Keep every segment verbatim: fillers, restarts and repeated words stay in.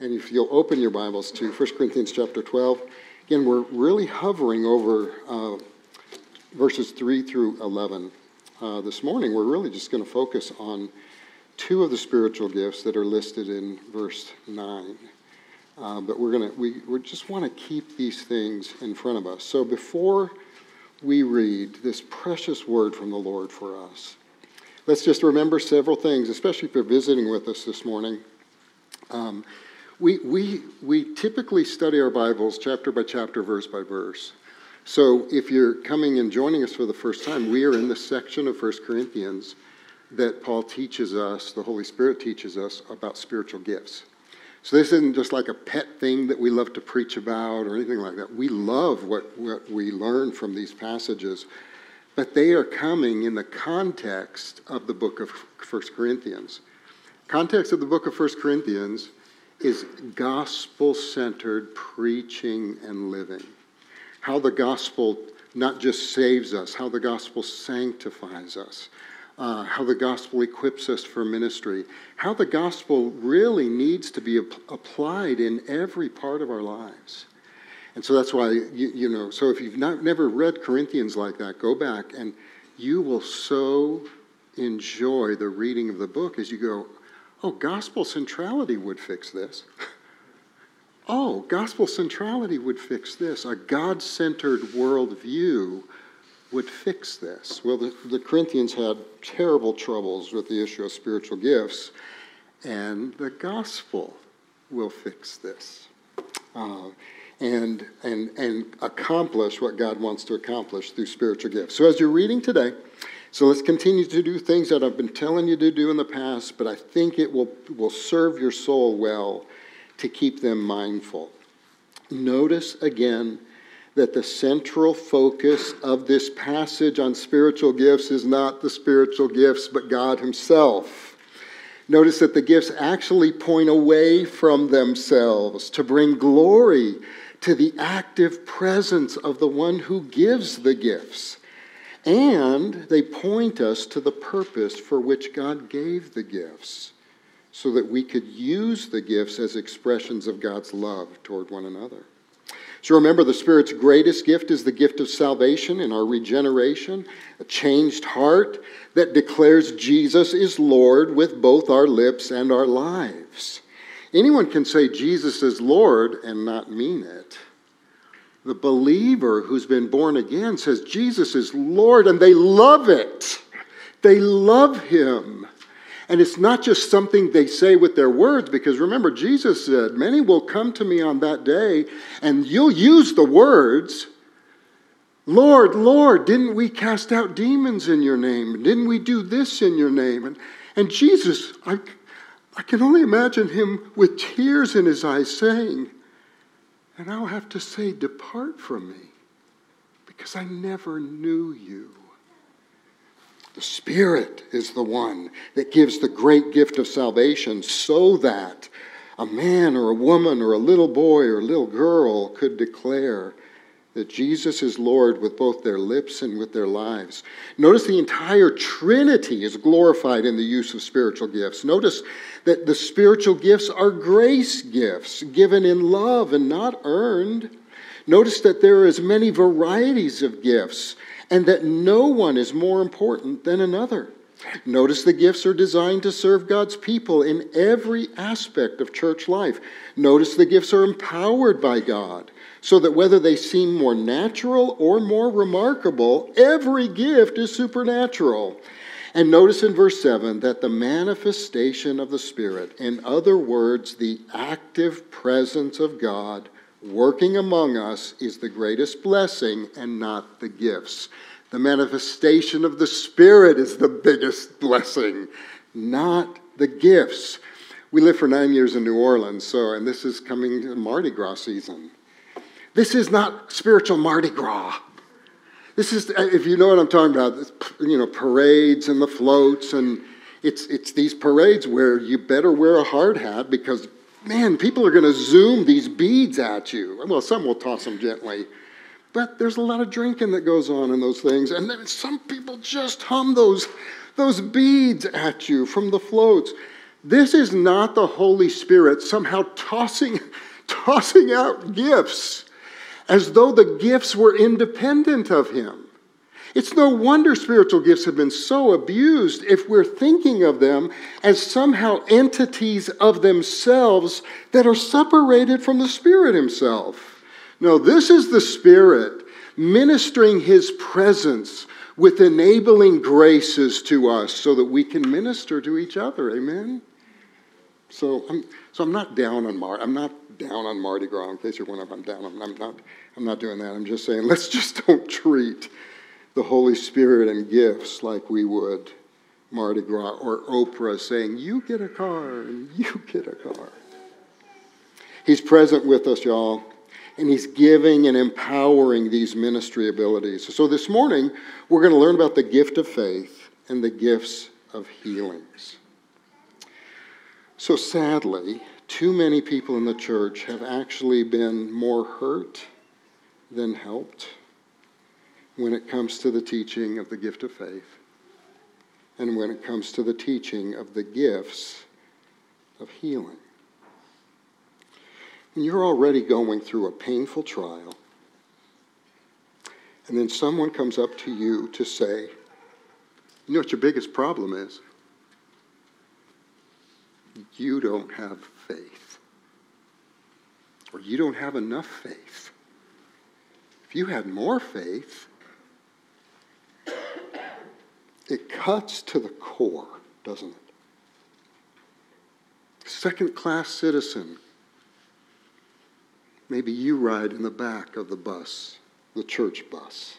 And if you'll open your Bibles to First Corinthians chapter twelve, again, we're really hovering over uh, verses three through eleven. Uh, this morning, we're really just going to focus on two of the spiritual gifts that are listed in verse nine. Uh, but we're going to, we, we just want to keep these things in front of us. So before we read this precious word from the Lord for us, let's just remember several things, especially if you're visiting with us this morning. Um, We, we, we typically study our Bibles chapter by chapter, verse by verse. So if you're coming and joining us for the first time, we are in the section of First Corinthians that Paul teaches us, the Holy Spirit teaches us about spiritual gifts. So this isn't just like a pet thing that we love to preach about or anything like that. We love what, what we learn from these passages, but they are coming in the context of the book of First Corinthians. Context of the book of First Corinthians is gospel-centered preaching and living. How the gospel not just saves us, how the gospel sanctifies us, uh, how the gospel equips us for ministry, how the gospel really needs to be ap- applied in every part of our lives. And so that's why, you, you know, so if you've not never read Corinthians like that, go back and you will so enjoy the reading of the book as you go, oh, gospel centrality would fix this. Oh, gospel centrality would fix this. A God-centered worldview would fix this. Well, the, the Corinthians had terrible troubles with the issue of spiritual gifts, and the gospel will fix this. Uh, and, and, and accomplish what God wants to accomplish through spiritual gifts. So as you're reading today, so let's continue to do things that I've been telling you to do in the past, but I think it will, will serve your soul well to keep them mindful. Notice again that the central focus of this passage on spiritual gifts is not the spiritual gifts, but God himself. Notice that the gifts actually point away from themselves to bring glory to the active presence of the one who gives the gifts. And they point us to the purpose for which God gave the gifts, so that we could use the gifts as expressions of God's love toward one another. So remember, the Spirit's greatest gift is the gift of salvation in our regeneration, a changed heart that declares Jesus is Lord with both our lips and our lives. Anyone can say Jesus is Lord and not mean it. The believer who's been born again says Jesus is Lord, and they love it. They love him. And it's not just something they say with their words, because remember, Jesus said, many will come to me on that day, and you'll use the words, Lord, Lord, didn't we cast out demons in your name? Didn't we do this in your name? And, and Jesus, I, I can only imagine him with tears in his eyes saying, and I'll have to say, depart from me, because I never knew you. The Spirit is the one that gives the great gift of salvation so that a man or a woman or a little boy or a little girl could declare that Jesus is Lord with both their lips and with their lives. Notice the entire Trinity is glorified in the use of spiritual gifts. Notice that the spiritual gifts are grace gifts, given in love and not earned. Notice that there are as many varieties of gifts, and that no one is more important than another. Notice the gifts are designed to serve God's people in every aspect of church life. Notice the gifts are empowered by God, so that whether they seem more natural or more remarkable, every gift is supernatural. And notice in verse seven that the manifestation of the Spirit, in other words, the active presence of God working among us, is the greatest blessing and not the gifts. The manifestation of the Spirit is the biggest blessing, not the gifts. We lived for nine years in New Orleans, so and this is coming to Mardi Gras season. This is not spiritual Mardi Gras. This is, if you know what I'm talking about, you know, parades and the floats, and it's it's these parades where you better wear a hard hat because, man, people are going to zoom these beads at you. Well, some will toss them gently, but there's a lot of drinking that goes on in those things, and then some people just hum those those beads at you from the floats. This is not the Holy Spirit somehow tossing, tossing out gifts as though the gifts were independent of him. It's no wonder spiritual gifts have been so abused if we're thinking of them as somehow entities of themselves that are separated from the Spirit himself. No, this is the Spirit ministering his presence with enabling graces to us so that we can minister to each other. Amen? So I'm, so I'm not down on Mar. I'm not down on Mardi Gras. In case you're wondering if I'm down, I'm, I'm not. I'm not doing that. I'm just saying, let's just don't treat the Holy Spirit and gifts like we would Mardi Gras or Oprah saying, you get a car and you get a car. He's present with us, y'all, and he's giving and empowering these ministry abilities. So this morning, we're going to learn about the gift of faith and the gifts of healings. So sadly, too many people in the church have actually been more hurt than helped when it comes to the teaching of the gift of faith and when it comes to the teaching of the gifts of healing. When you're already going through a painful trial, and then someone comes up to you to say, you know what your biggest problem is? You don't have faith. Or you don't have enough faith. If you had more faith, it cuts to the core, doesn't it? Second-class citizen. Maybe you ride in the back of the bus, the church bus.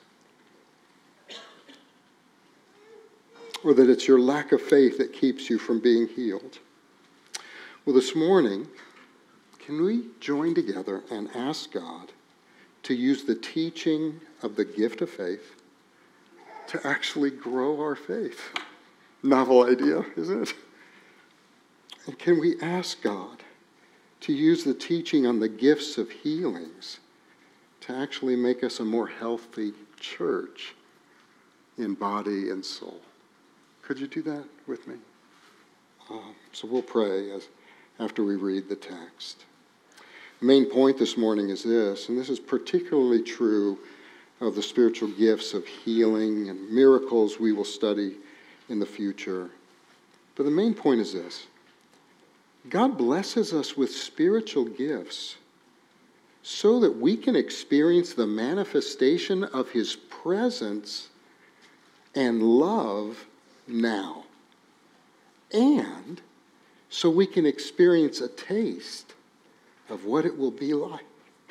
Or that it's your lack of faith that keeps you from being healed. Well, this morning, can we join together and ask God to use the teaching of the gift of faith to actually grow our faith? Novel idea, isn't it? And can we ask God to use the teaching on the gifts of healings to actually make us a more healthy church in body and soul? Could you do that with me? Um, so we'll pray as after we read the text. The main point this morning is this, and this is particularly true of the spiritual gifts of healing and miracles we will study in the future. But the main point is this. God blesses us with spiritual gifts so that we can experience the manifestation of his presence and love now. And so we can experience a taste of what it will be like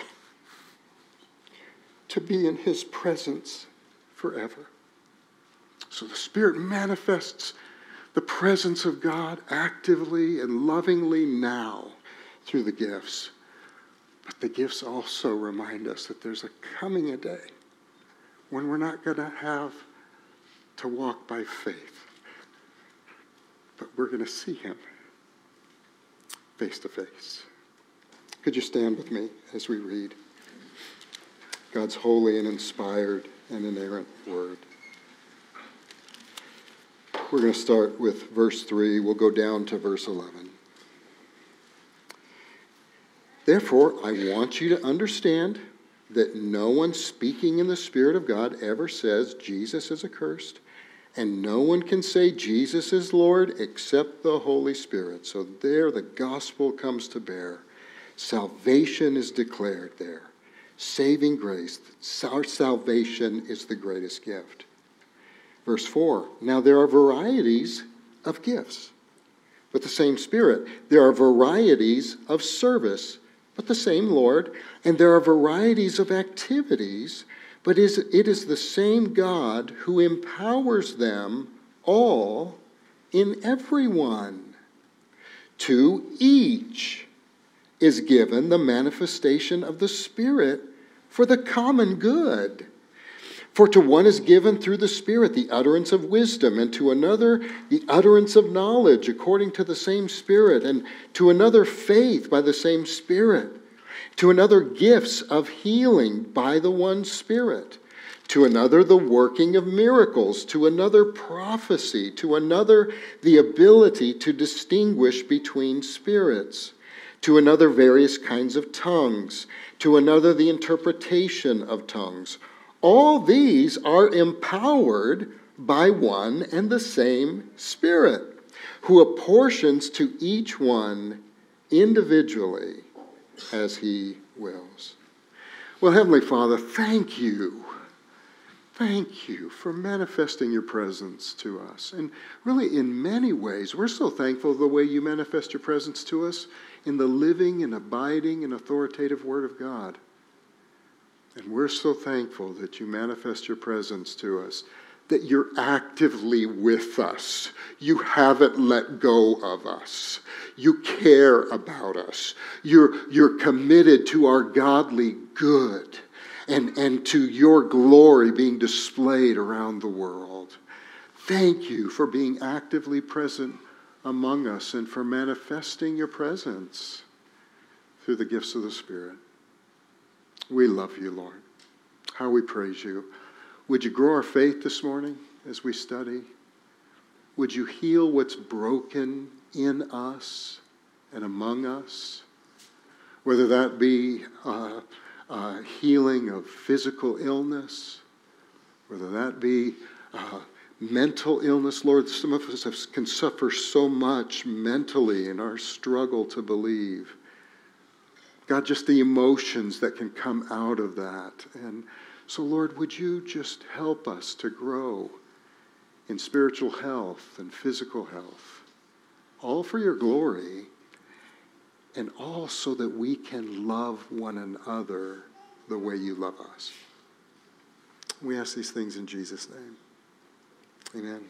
to be in his presence forever. So the Spirit manifests the presence of God actively and lovingly now through the gifts. But the gifts also remind us that there's a coming a day when we're not going to have to walk by faith, but we're going to see him face to face. Could you stand with me as we read God's holy and inspired and inerrant word? We're going to start with verse three. We'll go down to verse eleven. Therefore, I want you to understand that no one speaking in the Spirit of God ever says Jesus is accursed, and no one can say Jesus is Lord except the Holy Spirit. So there the gospel comes to bear. Salvation is declared there. Saving grace. Our salvation is the greatest gift. Verse four, now there are varieties of gifts, but the same Spirit. There are varieties of service, but the same Lord. And there are varieties of activities, but it is the same God who empowers them all in everyone. To each is given the manifestation of the Spirit for the common good. For to one is given through the Spirit the utterance of wisdom, and to another the utterance of knowledge according to the same Spirit, and to another faith by the same Spirit, to another gifts of healing by the one Spirit, to another the working of miracles, to another prophecy, to another the ability to distinguish between spirits, to another various kinds of tongues, to another the interpretation of tongues. All these are empowered by one and the same Spirit, who apportions to each one individually as he wills. Well, Heavenly Father, thank you. Thank you for manifesting your presence to us. And really, in many ways, we're so thankful the way you manifest your presence to us in the living and abiding and authoritative Word of God. And we're so thankful that you manifest your presence to us, that you're actively with us. You haven't let go of us. You care about us. You're, you're committed to our godly good and, and to your glory being displayed around the world. Thank you for being actively present among us and for manifesting your presence through the gifts of the Spirit. We love you, Lord. How we praise you. Would you grow our faith this morning as we study? Would you heal what's broken in us and among us? Whether that be uh, uh, healing of physical illness, whether that be uh, mental illness. Lord, some of us have, can suffer so much mentally in our struggle to believe. God, just the emotions that can come out of that. And so, Lord, would you just help us to grow in spiritual health and physical health, all for your glory, and all so that we can love one another the way you love us. We ask these things in Jesus' name. Amen.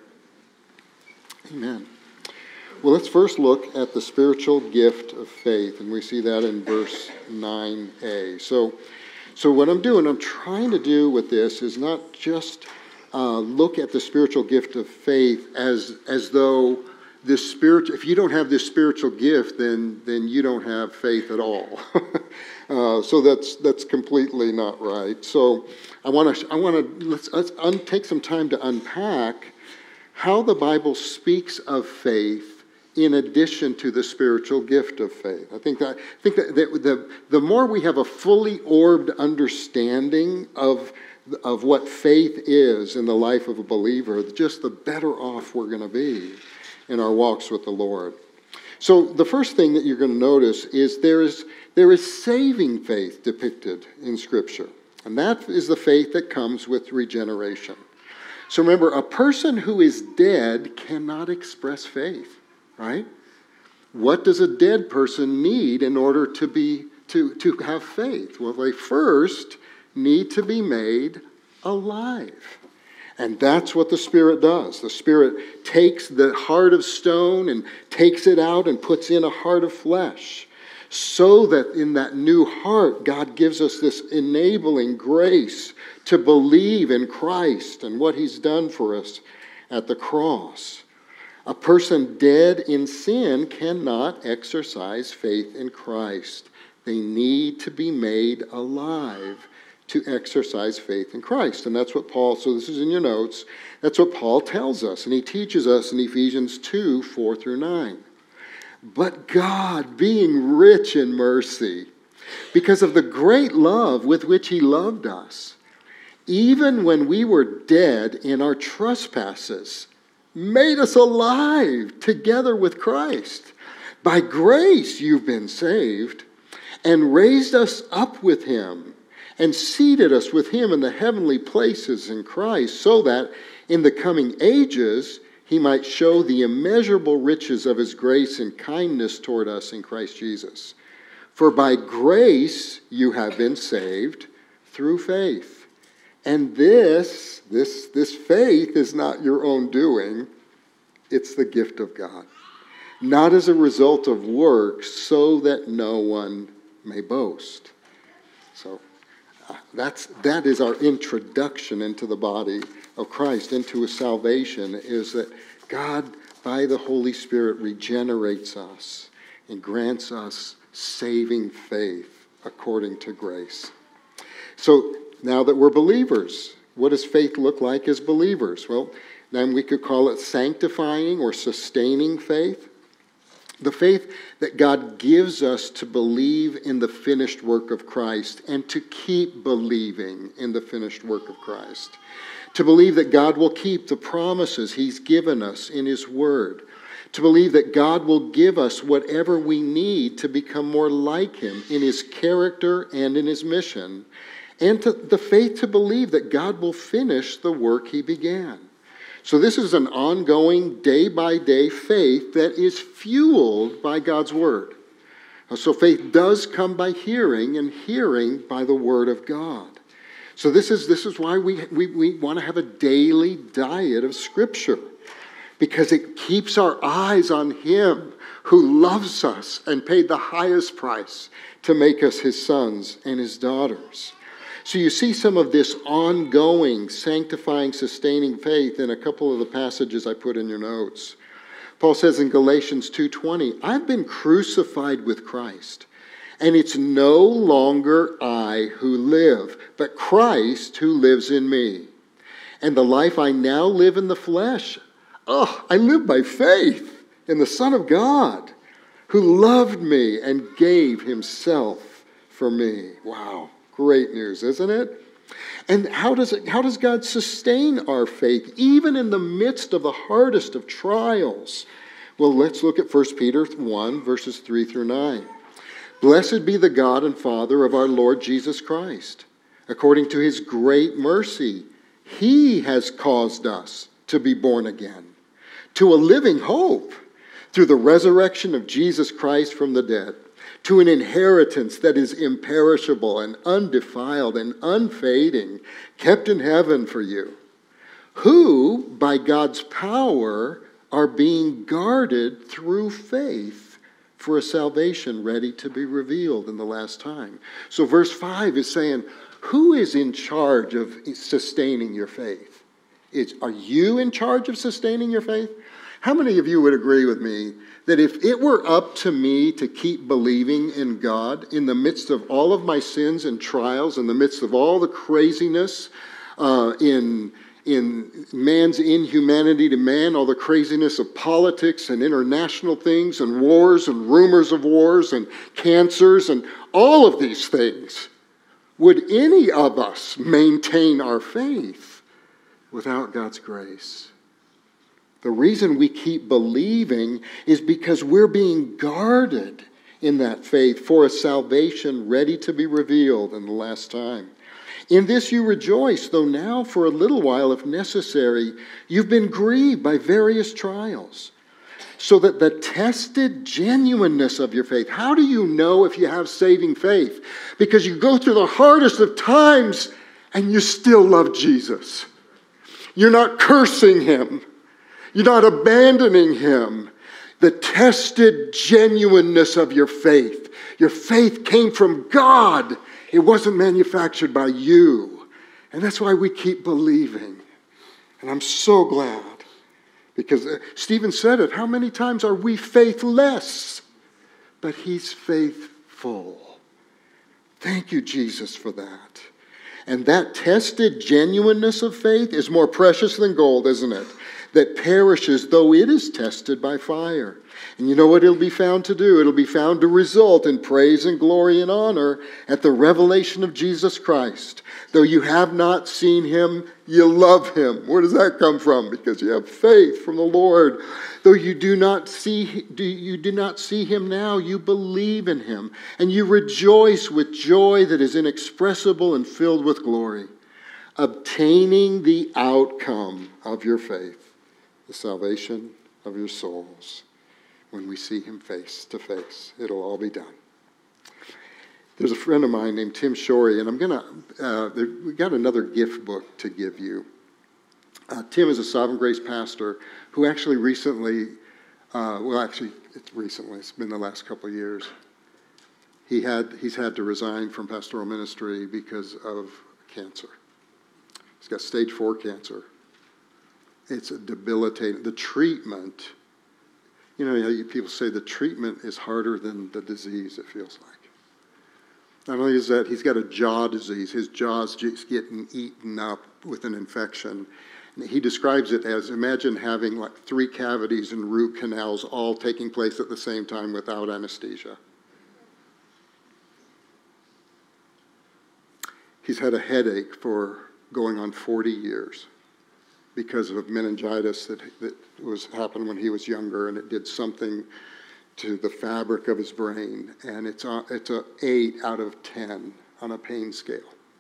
Amen. Well, let's first look at the spiritual gift of faith, and we see that in verse nine a. So, so what I'm doing, I'm trying to do with this is not just uh, look at the spiritual gift of faith as as though this spiritual, if you don't have this spiritual gift, then then you don't have faith at all. uh, so that's that's completely not right. So I want to I want to let's let's un- take some time to unpack how the Bible speaks of faith in addition to the spiritual gift of faith. I think that I think that the, the the more we have a fully orbed understanding of of what faith is in the life of a believer, just the better off we're going to be in our walks with the Lord. So the first thing that you're going to notice is there is there is saving faith depicted in Scripture, and that is the faith that comes with regeneration. So remember, a person who is dead cannot express faith. Right? What does a dead person need in order to be to, to have faith? Well, they first need to be made alive. And that's what the Spirit does. The Spirit takes the heart of stone and takes it out and puts in a heart of flesh, so that in that new heart, God gives us this enabling grace to believe in Christ and what He's done for us at the cross. A person dead in sin cannot exercise faith in Christ. They need to be made alive to exercise faith in Christ. And that's what Paul, so this is in your notes, that's what Paul tells us. And he teaches us in Ephesians two, four through nine. But God, being rich in mercy, because of the great love with which He loved us, even when we were dead in our trespasses, made us alive together with Christ. By grace you've been saved, and raised us up with Him, and seated us with Him in the heavenly places in Christ, so that in the coming ages He might show the immeasurable riches of His grace and kindness toward us in Christ Jesus. For by grace you have been saved through faith. And this, this, this faith is not your own doing. It's the gift of God. Not as a result of works, so that no one may boast. So uh, that's, that is our introduction into the body of Christ, into His salvation, is that God, by the Holy Spirit, regenerates us and grants us saving faith according to grace. So now that we're believers. What does faith look like as believers? Well, then we could call it sanctifying or sustaining faith. The faith that God gives us to believe in the finished work of Christ and to keep believing in the finished work of Christ. To believe that God will keep the promises he's given us in his word. To believe that God will give us whatever we need to become more like him in his character and in his mission. And to, the faith to believe that God will finish the work he began. So this is an ongoing, day-by-day faith that is fueled by God's word. So faith does come by hearing, and hearing by the word of God. So this is, this is why we, we, we want to have a daily diet of Scripture, because it keeps our eyes on him who loves us and paid the highest price to make us his sons and his daughters. So you see some of this ongoing, sanctifying, sustaining faith in a couple of the passages I put in your notes. Paul says in Galatians two twenty, I've been crucified with Christ, and it's no longer I who live, but Christ who lives in me. And the life I now live in the flesh, oh, I live by faith in the Son of God, who loved me and gave himself for me. Wow. Great news, isn't it? And how does it, how does God sustain our faith, even in the midst of the hardest of trials? Well, let's look at First Peter one, verses three through nine. Blessed be the God and Father of our Lord Jesus Christ. According to his great mercy, he has caused us to be born again, to a living hope, through the resurrection of Jesus Christ from the dead, to an inheritance that is imperishable and undefiled and unfading, kept in heaven for you, who, by God's power, are being guarded through faith for a salvation ready to be revealed in the last time. So verse five is saying, who is in charge of sustaining your faith? Is, are you in charge of sustaining your faith? How many of you would agree with me that if it were up to me to keep believing in God in the midst of all of my sins and trials, in the midst of all the craziness uh, in, in man's inhumanity to man, all the craziness of politics and international things and wars and rumors of wars and cancers and all of these things, would any of us maintain our faith without God's grace? The reason we keep believing is because we're being guarded in that faith for a salvation ready to be revealed in the last time. In this you rejoice, though now for a little while, if necessary, you've been grieved by various trials, so that the tested genuineness of your faith. How do you know if you have saving faith? Because you go through the hardest of times and you still love Jesus. You're not cursing him. You're not abandoning him. The tested genuineness of your faith. Your faith came from God. It wasn't manufactured by you. And that's why we keep believing. And I'm so glad. Because Stephen said it. How many times are we faithless? But he's faithful. Thank you, Jesus, for that. And that tested genuineness of faith is more precious than gold, isn't it? That perishes, though it is tested by fire. And you know what it'll be found to do? It'll be found to result in praise and glory and honor at the revelation of Jesus Christ. Though you have not seen him, you love him. Where does that come from? Because you have faith from the Lord. Though you do not see, you do not see him now, you believe in him. And you rejoice with joy that is inexpressible and filled with glory, obtaining the outcome of your faith, the salvation of your souls. When we see him face to face, it'll all be done. There's a friend of mine named Tim Shorey, and I'm gonna. Uh, we got another gift book to give you. Uh, Tim is a Sovereign Grace pastor who actually recently, uh, well, actually, it's recently. It's been the last couple of years. He had he's had to resign from pastoral ministry because of cancer. He's got stage four cancer. It's a debilitating. The treatment. You know, people say the treatment is harder than the disease, it feels like. Not only is that, he's got a jaw disease. His jaw's just getting eaten up with an infection. And he describes it as, imagine having like three cavities and root canals all taking place at the same time without anesthesia. He's had a headache for going on forty years because of meningitis that, that was happened when he was younger, and it did something to the fabric of his brain, and it's a, it's a eight out of ten on a pain scale.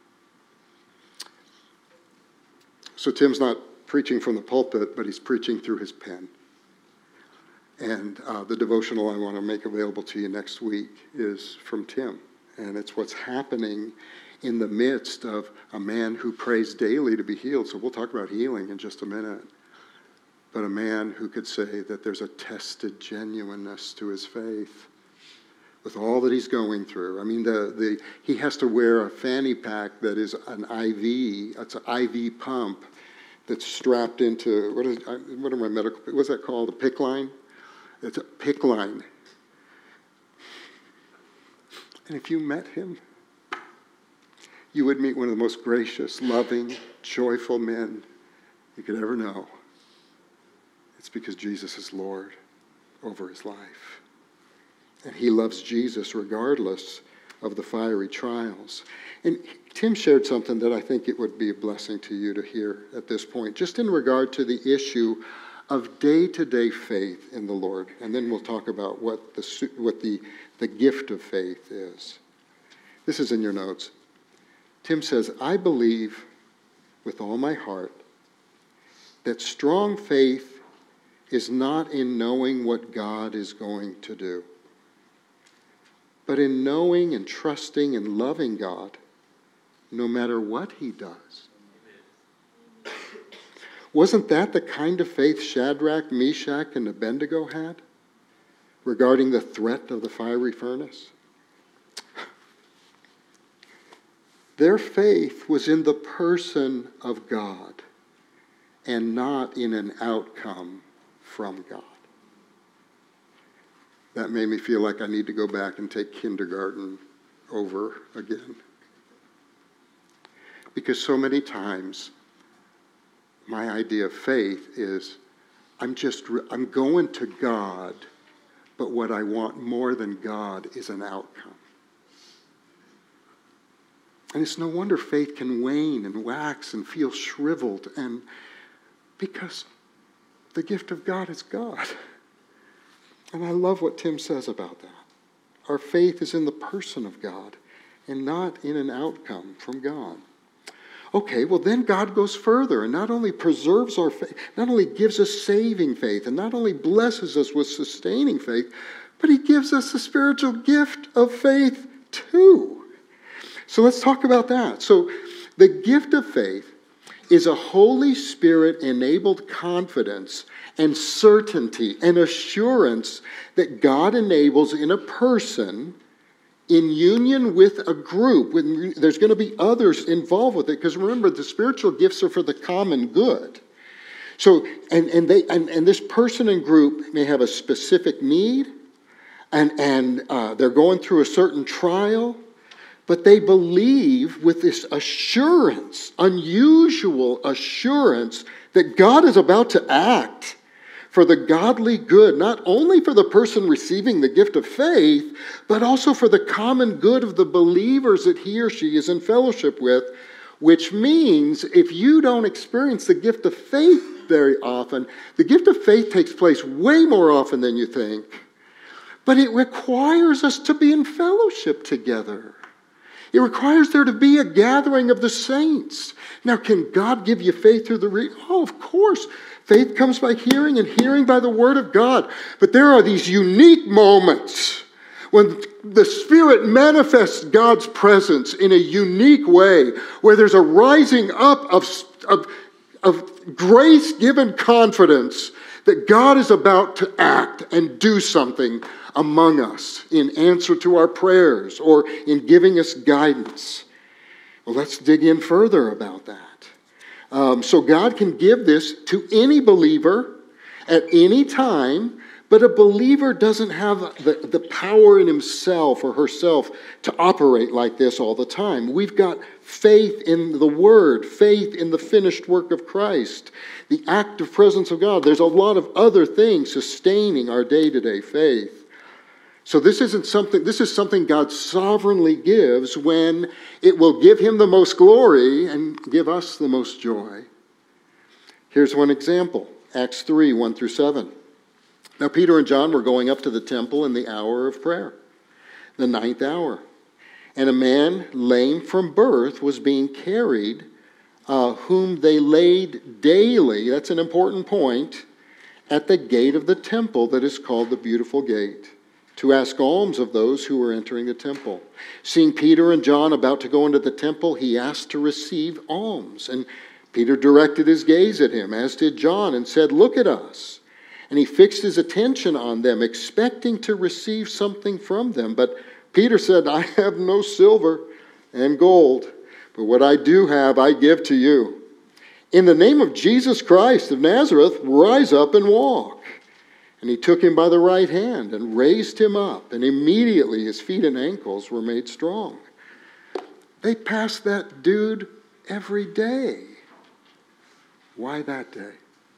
So Tim's not preaching from the pulpit, but he's preaching through his pen. And uh, the devotional I want to make available to you next week is from Tim, and it's what's happening in the midst of a man who prays daily to be healed. So we'll talk about healing in just a minute. But a man who could say that there's a tested genuineness to his faith with all that he's going through. I mean, the, the he has to wear a fanny pack that is an I V. It's an I V pump that's strapped into, what is what are my medical, what's that called, a PICC line? It's a PICC line. And if you met him, you would meet one of the most gracious, loving, joyful men you could ever know. It's because Jesus is Lord over his life. And he loves Jesus regardless of the fiery trials. And Tim shared something that I think it would be a blessing to you to hear at this point, just in regard to the issue of day-to-day faith in the Lord. And then we'll talk about what the, what the, the gift of faith is. This is in your notes. Tim says, I believe with all my heart that strong faith is not in knowing what God is going to do, but in knowing and trusting and loving God no matter what he does. Wasn't that the kind of faith Shadrach, Meshach, and Abednego had regarding the threat of the fiery furnace? Their faith was in the person of God and not in an outcome from God. That made me feel like I need to go back and take kindergarten over again. Because so many times, my idea of faith is, I'm just, I'm going to God, but what I want more than God is an outcome. And it's no wonder faith can wane and wax and feel shriveled, and because the gift of God is God. And I love what Tim says about that. Our faith is in the person of God and not in an outcome from God. Okay, well then God goes further and not only preserves our faith, not only gives us saving faith, and not only blesses us with sustaining faith, but he gives us the spiritual gift of faith too. So let's talk about that. So the gift of faith is a Holy Spirit-enabled confidence and certainty and assurance that God enables in a person in union with a group. When there's going to be others involved with it, because remember, the spiritual gifts are for the common good. So, and, and, they, and, and this person and group may have a specific need, and, and uh, they're going through a certain trial, but they believe with this assurance, unusual assurance, that God is about to act for the godly good, not only for the person receiving the gift of faith, but also for the common good of the believers that he or she is in fellowship with, which means if you don't experience the gift of faith very often, the gift of faith takes place way more often than you think, but it requires us to be in fellowship together. It requires there to be a gathering of the saints. Now, can God give you faith through the reading? Oh, of course. Faith comes by hearing, and hearing by the word of God. But there are these unique moments when the Spirit manifests God's presence in a unique way, where there's a rising up of, of, of grace-given confidence that God is about to act and do something among us in answer to our prayers or in giving us guidance. Well, let's dig in further about that. Um, so God can give this to any believer at any time, But a believer doesn't have the, the power in himself or herself to operate like this all the time. We've got faith in the Word, faith in the finished work of Christ, the active presence of God. There's a lot of other things sustaining our day-to-day faith. So this isn't something, this is something God sovereignly gives when it will give him the most glory and give us the most joy. Here's one example, Acts three, one through seven. Now Peter and John were going up to the temple in the hour of prayer, the ninth hour. And a man lame from birth was being carried, uh, whom they laid daily, that's an important point, at the gate of the temple that is called the Beautiful Gate, to ask alms of those who were entering the temple. Seeing Peter and John about to go into the temple, he asked to receive alms. And Peter directed his gaze at him, as did John, and said, "Look at us." And he fixed his attention on them, expecting to receive something from them. But Peter said, "I have no silver and gold, but what I do have I give to you. In the name of Jesus Christ of Nazareth, rise up and walk." And he took him by the right hand and raised him up, and immediately his feet and ankles were made strong. They passed that dude every day. Why that day?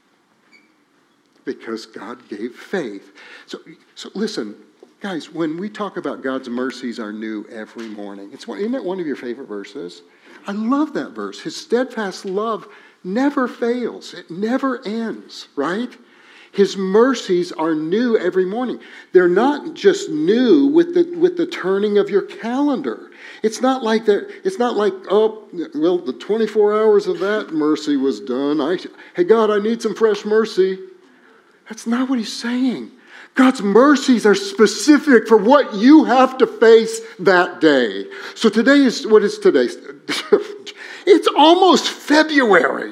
Because God gave faith. So, so listen, guys, when we talk about God's mercies are new every morning, it's one, isn't that one of your favorite verses? I love that verse. His steadfast love never fails. It never ends, right? His mercies are new every morning. They're not just new with the with the turning of your calendar. It's not like that. It's not like, oh, well, the twenty-four hours of that mercy was done. I, hey, God, I need some fresh mercy. That's not what he's saying. God's mercies are specific for what you have to face that day. So today is, what is today? It's almost February.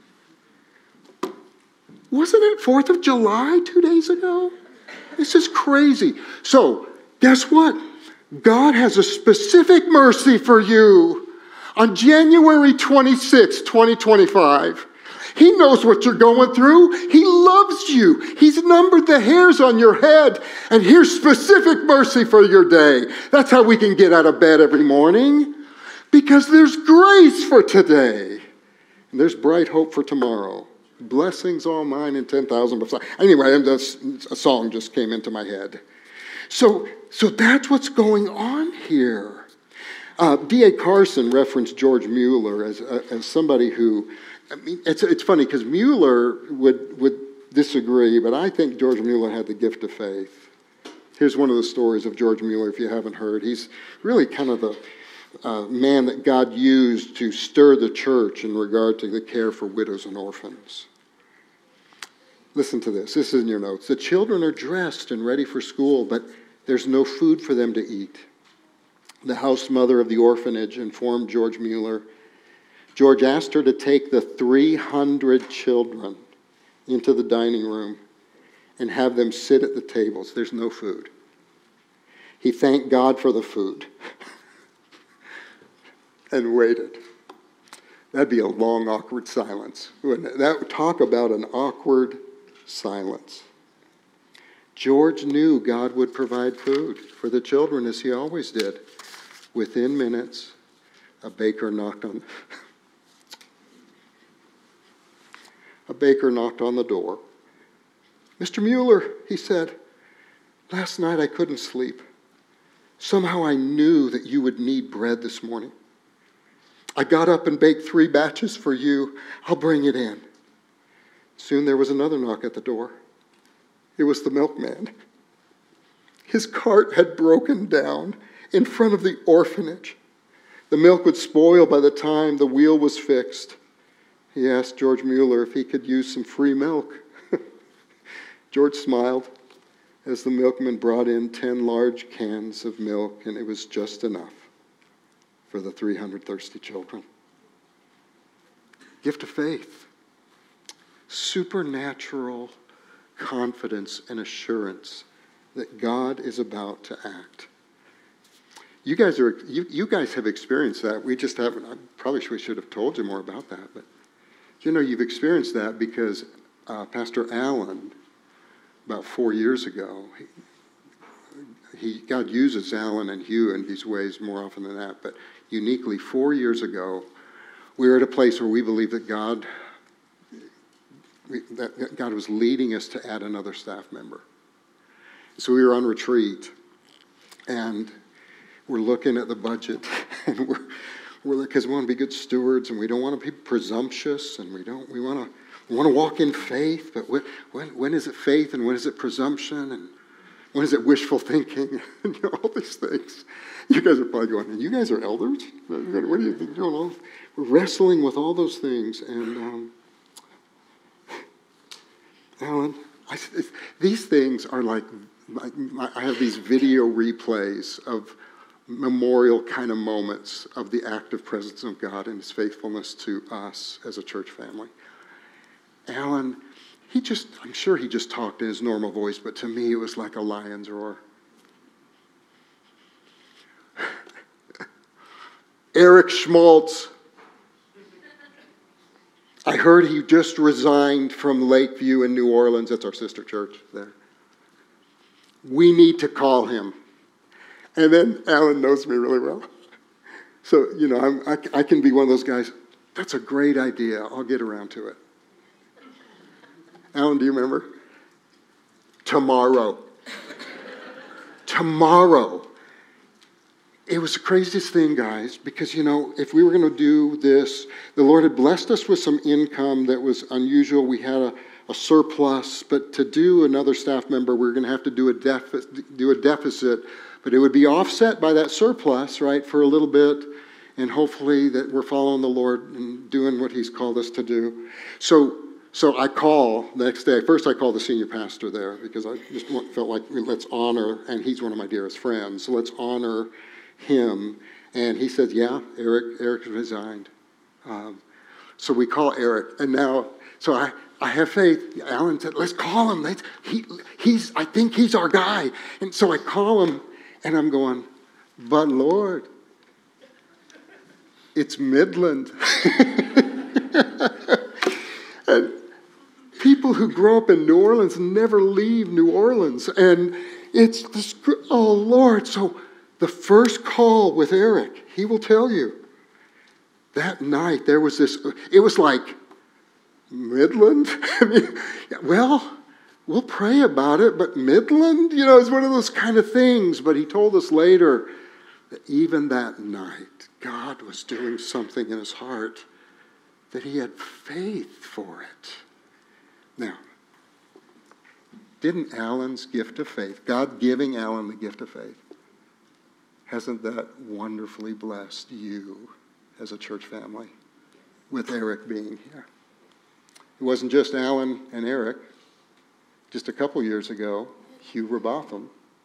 Wasn't it fourth of July two days ago? This is crazy. So, guess what? God has a specific mercy for you on January twenty-sixth, twenty twenty-five. He knows what you're going through. He loves you. He's numbered the hairs on your head. And here's specific mercy for your day. That's how we can get out of bed every morning. Because there's grace for today. And there's bright hope for tomorrow. Blessings all mine and ten thousand beside. Anyway, a song just came into my head. So, so that's what's going on here. Uh, D A Carson referenced George Mueller as, uh, as somebody who, I mean, it's, it's funny because Mueller would, would disagree, but I think George Mueller had the gift of faith. Here's one of the stories of George Mueller, if you haven't heard. He's really kind of the uh, man that God used to stir the church in regard to the care for widows and orphans. Listen to this. This is in your notes. The children are dressed and ready for school, but there's no food for them to eat. The house mother of the orphanage informed George Mueller. George asked her to take the three hundred children into the dining room and have them sit at the tables. There's no food. He thanked God for the food and waited. That'd be a long, awkward silence, wouldn't it? That would talk about an awkward silence. George knew God would provide food for the children as he always did. Within minutes, a baker knocked on a baker knocked on the door. "Mister Mueller," he said, "last night I couldn't sleep. Somehow I knew that you would need bread this morning. I got up and baked three batches for you. I'll bring it in." Soon there was another knock at the door. It was the milkman. His cart had broken down in front of the orphanage. The milk would spoil by the time the wheel was fixed. He asked George Mueller if he could use some free milk. George smiled as the milkman brought in ten large cans of milk, and it was just enough for the three hundred thirsty children. Gift of faith. Supernatural confidence and assurance that God is about to act. You guys are you, you guys have experienced that. We just haven't. I probably should, we should have told you more about that, but you know you've experienced that because uh, Pastor Allen about four years ago. He, he God uses Alan and Hugh in these ways more often than that, but uniquely four years ago, we were at a place where we believed that God, that God was leading us to add another staff member. So we were on retreat, and we're looking at the budget, and we're we're because we want to be good stewards, and we don't want to be presumptuous, and we don't we want to we want to walk in faith. But when when when is it faith, and when is it presumption, and when is it wishful thinking, and you know, all these things? You guys are probably going, and you guys are elders? What are you doing? We're wrestling with all those things, and um, Alan, I, these things are like. I have these video replays of memorial kind of moments of the active presence of God and his faithfulness to us as a church family. Alan, he just, I'm sure he just talked in his normal voice, but to me it was like a lion's roar. Eric Schmaltz, I heard he just resigned from Lakeview in New Orleans. That's our sister church there. We need to call him. And then Alan knows me really well. So, you know, I'm, I, I can be one of those guys, that's a great idea. I'll get around to it. Alan, do you remember? Tomorrow. Tomorrow. It was the craziest thing, guys, because, you know, if we were going to do this, the Lord had blessed us with some income that was unusual. We had a a surplus, but to do another staff member, we're going to have to do a deficit, do a deficit, but it would be offset by that surplus, right, for a little bit, and hopefully that we're following the Lord and doing what he's called us to do. So, so I call the next day. First, I call the senior pastor there because I just felt like let's honor, and he's one of my dearest friends, so let's honor him. And he said, "Yeah, Eric, Eric resigned." Um, so we call Eric, and now, so I. I have faith. Alan said, let's call him. Let's, he, he's, I think he's our guy. And so I call him, and I'm going, but Lord, it's Midland. And people who grow up in New Orleans never leave New Orleans. And it's this, oh, Lord. So the first call with Eric, he will tell you, that night there was this, it was like, Midland? I mean, well, we'll pray about it, but Midland, you know, is one of those kind of things. But he told us later that even that night, God was doing something in his heart that he had faith for it. Now, didn't Alan's gift of faith, God giving Alan the gift of faith, hasn't that wonderfully blessed you as a church family with Eric being here? It wasn't just Alan and Eric. Just a couple years ago, Hugh Robotham.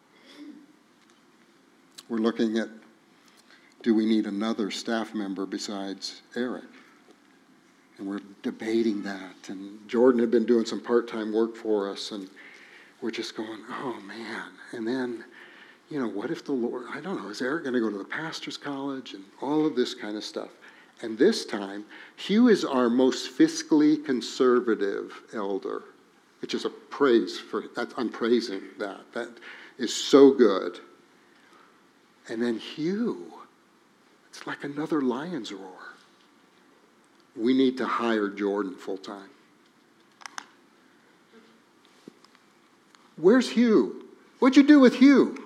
We're looking at, do we need another staff member besides Eric? And we're debating that. And Jordan had been doing some part-time work for us, and we're just going, oh, man. And then, you know, what if the Lord, I don't know, is Eric going to go to the pastor's college and all of this kind of stuff? And this time, Hugh is our most fiscally conservative elder, which is a praise for, that, I'm praising that. That is so good. And then Hugh, it's like another lion's roar. We need to hire Jordan full time. Where's Hugh? What'd you do with Hugh?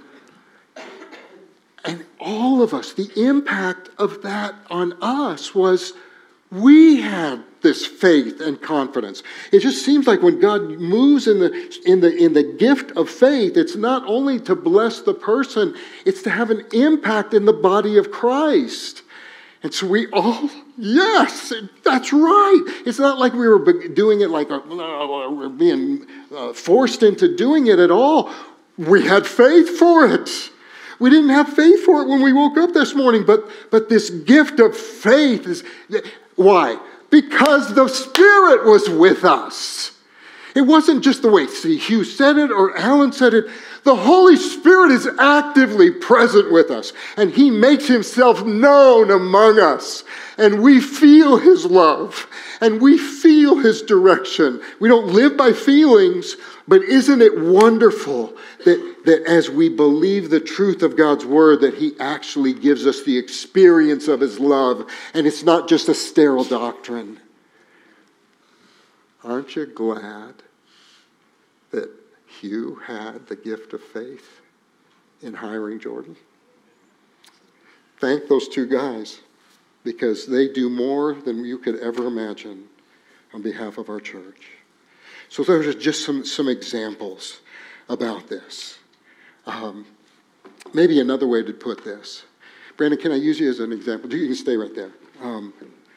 And all of us, the impact of that on us was we had this faith and confidence. It just seems like when God moves in the in the in the gift of faith, it's not only to bless the person, it's to have an impact in the body of Christ. And so we all, yes, that's right. It's not like we were doing it like a, we're being uh, forced into doing it at all. We had faith for it. We didn't have faith for it when we woke up this morning, but, but this gift of faith is, why? Because the Spirit was with us. It wasn't just the way see, Hugh said it or Alan said it, The Holy Spirit is actively present with us, and he makes himself known among us. And we feel his love, and we feel his direction. We don't live by feelings, but isn't it wonderful that, that as we believe the truth of God's word, that he actually gives us the experience of his love, and it's not just a sterile doctrine. Aren't you glad that Hugh had the gift of faith in hiring Jordan? Thank those two guys, because they do more than you could ever imagine on behalf of our church. So those are just some, some examples about this. Um, maybe another way to put this. Brandon, can I use you as an example? You can stay right there. Um,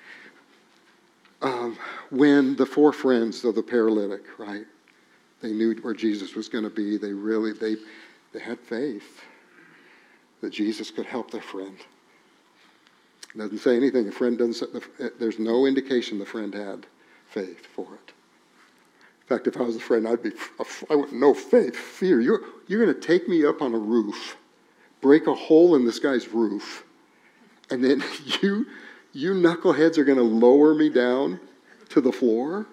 um, when the four friends of the paralytic, right, they knew where Jesus was going to be. They really, they, they had faith that Jesus could help their friend. It doesn't say anything. The friend doesn't. There's no indication the friend had faith for it. In fact, if I was a friend, I'd be. I would no faith, fear. You're you're going to take me up on a roof, break a hole in this guy's roof, and then you you knuckleheads are going to lower me down to the floor.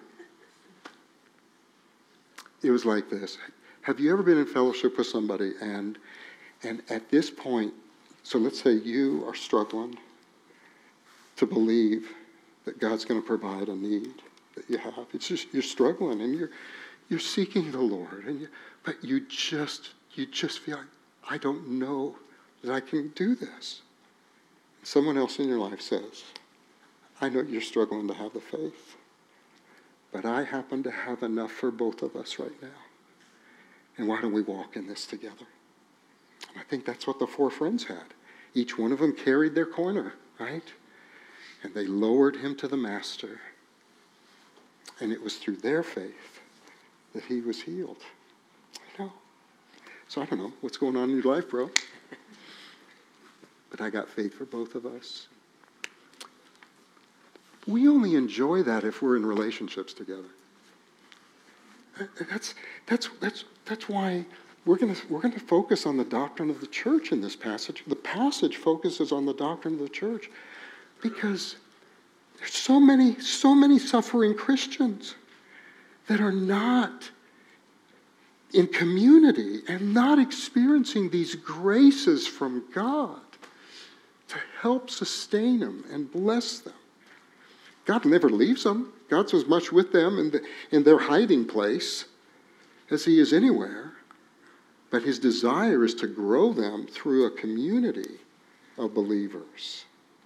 It was like this. Have you ever been in fellowship with somebody and and at this point, so let's say you are struggling to believe that God's going to provide a need that you have. It's just you're struggling and you're you're seeking the Lord, and you, but you just you just feel like, I don't know that I can do this. And someone else in your life says, I know you're struggling to have the faith, but I happen to have enough for both of us right now. And why don't we walk in this together? And I think that's what the four friends had. Each one of them carried their corner, right? And they lowered him to the master. And it was through their faith that he was healed. I know. So I don't know what's going on in your life, bro. But I got faith for both of us. We only enjoy that if we're in relationships together. That's that's that's that's why we're going to we're going to focus on the doctrine of the church in this passage. The passage focuses on the doctrine of the church because there's so many so many suffering Christians that are not in community and not experiencing these graces from God to help sustain them and bless them. God never leaves them. God's as much with them in, the, in their hiding place as he is anywhere. But his desire is to grow them through a community of believers.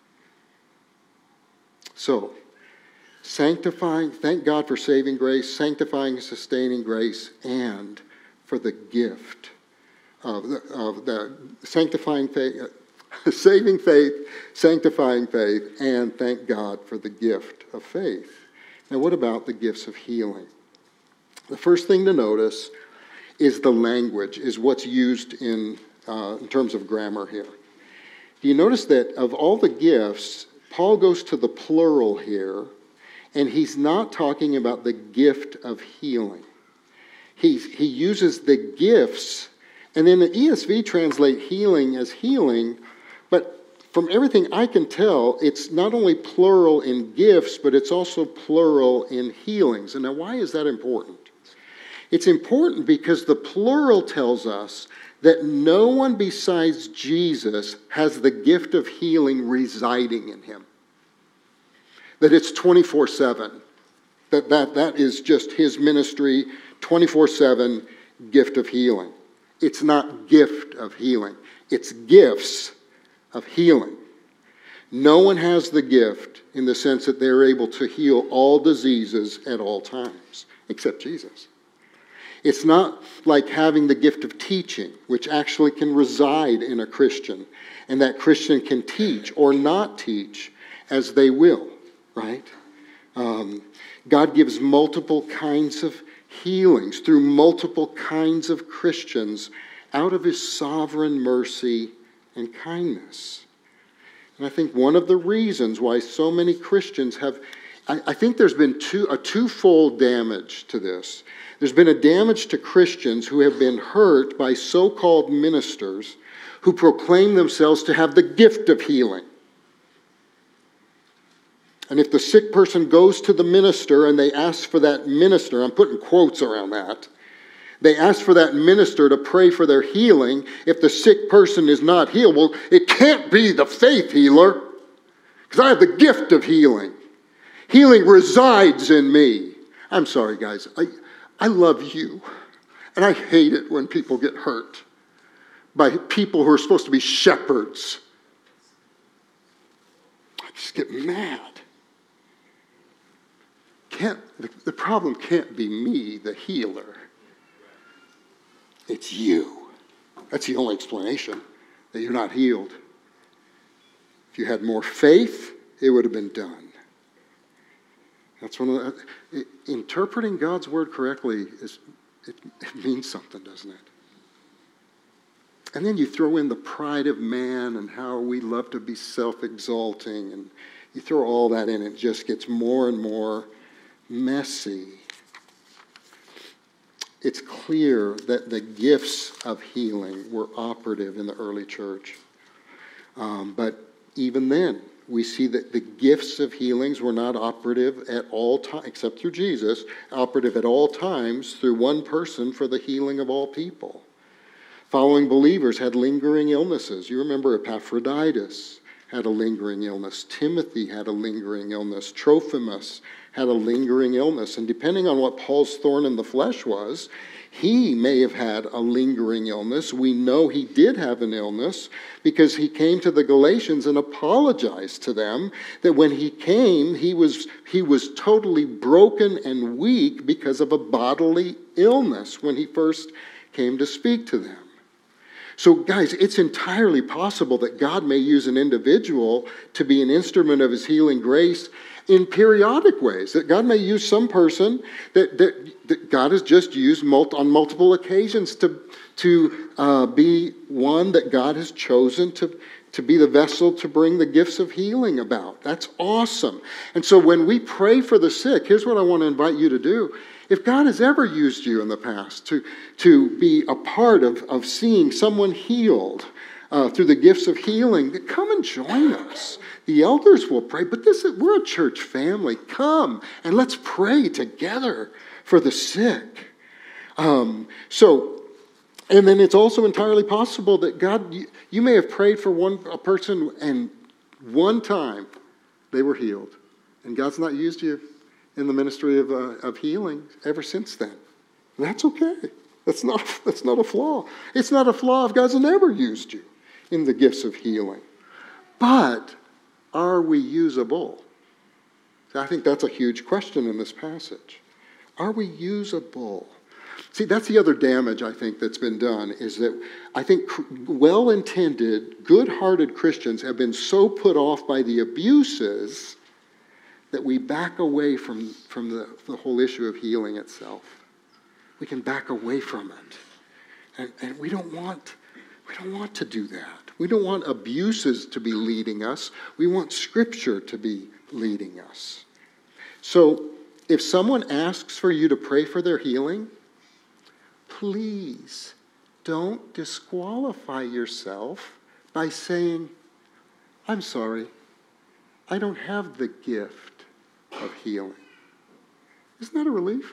So, sanctifying, thank God for saving grace, sanctifying, sustaining grace, and for the gift of the, of the sanctifying faith, saving faith, sanctifying faith, and thank God for the gift of faith. Now, what about the gifts of healing? The first thing to notice is the language, is what's used in, uh, in terms of grammar here. Do you notice that of all the gifts, Paul goes to the plural here, and he's not talking about the gift of healing. He's, he uses the gifts, and then the E S V translate healing as healing, but from everything I can tell, it's not only plural in gifts, but it's also plural in healings. And now, why is that important? It's important because the plural tells us that no one besides Jesus has the gift of healing residing in him. That it's twenty-four seven. That, that, that is just his ministry, twenty-four seven gift of healing. It's not gift of healing. It's gifts of healing. No one has the gift in the sense that they're able to heal all diseases at all times, except Jesus. It's not like having the gift of teaching, which actually can reside in a Christian, and that Christian can teach or not teach as they will, right? Um, God gives multiple kinds of healings through multiple kinds of Christians out of his sovereign mercy and kindness. And I think one of the reasons why so many Christians have I, I think there's been two, a twofold damage to this. There's been a damage to Christians who have been hurt by so-called ministers who proclaim themselves to have the gift of healing. And if the sick person goes to the minister and they ask for that minister, I'm putting quotes around that, they ask for that minister to pray for their healing. If the sick person is not healed, well, it can't be the faith healer because I have the gift of healing. Healing resides in me. I'm sorry, guys. I, I love you. And I hate it when people get hurt by people who are supposed to be shepherds. I just get mad. Can't, the, the problem can't be me, the healer. It's you. That's the only explanation, that you're not healed. If you had more faith, it would have been done. That's one of the, it, interpreting God's word correctly is it, it means something, doesn't it? And then you throw in the pride of man and how we love to be self-exalting, and you throw all that in, it just gets more and more messy. It's clear that the gifts of healing were operative in the early church. Um, but even then, we see that the gifts of healings were not operative at all times, except through Jesus, operative at all times through one person for the healing of all people. Following believers had lingering illnesses. You remember Epaphroditus had a lingering illness. Timothy had a lingering illness. Trophimus had a lingering illness. And depending on what Paul's thorn in the flesh was, he may have had a lingering illness. We know he did have an illness because he came to the Galatians and apologized to them that when he came, he was, he was totally broken and weak because of a bodily illness when he first came to speak to them. So, guys, it's entirely possible that God may use an individual to be an instrument of his healing grace in periodic ways. That God may use some person that, that, that God has just used multi, on multiple occasions to, to uh, be one that God has chosen to, to be the vessel to bring the gifts of healing about. That's awesome. And so when we pray for the sick, here's what I want to invite you to do. If God has ever used you in the past to, to be a part of, of seeing someone healed uh, through the gifts of healing, come and join us. The elders will pray, but this is, we're a church family. Come and let's pray together for the sick. Um, so, and then it's also entirely possible that God, you, you may have prayed for one a person and one time they were healed. And God's not used you in the ministry of, uh, of healing ever since then. And that's okay. That's not, that's not a flaw. It's not a flaw if God's never used you in the gifts of healing. But are we usable? So I think that's a huge question in this passage. Are we usable? See, that's the other damage I think that's been done, is that I think well-intended, good-hearted Christians have been so put off by the abuses that we back away from, from the, the whole issue of healing itself. We can back away from it. And, and we don't want, we don't want to do that. We don't want abuses to be leading us. We want Scripture to be leading us. So if someone asks for you to pray for their healing, please don't disqualify yourself by saying, I'm sorry, I don't have the gift of healing. Isn't that a relief?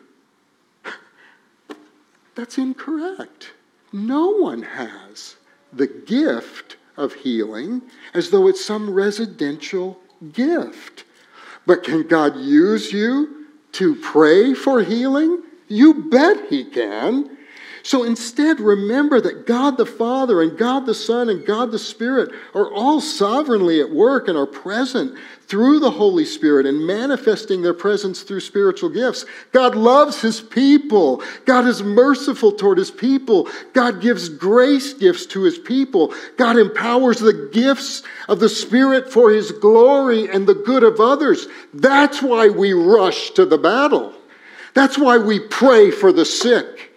That's incorrect. No one has the gift of healing as though it's some residential gift. But can God use you to pray for healing? You bet he can. So instead, remember that God the Father and God the Son and God the Spirit are all sovereignly at work and are present through the Holy Spirit and manifesting their presence through spiritual gifts. God loves his people. God is merciful toward his people. God gives grace gifts to his people. God empowers the gifts of the Spirit for his glory and the good of others. That's why we rush to the battle. That's why we pray for the sick.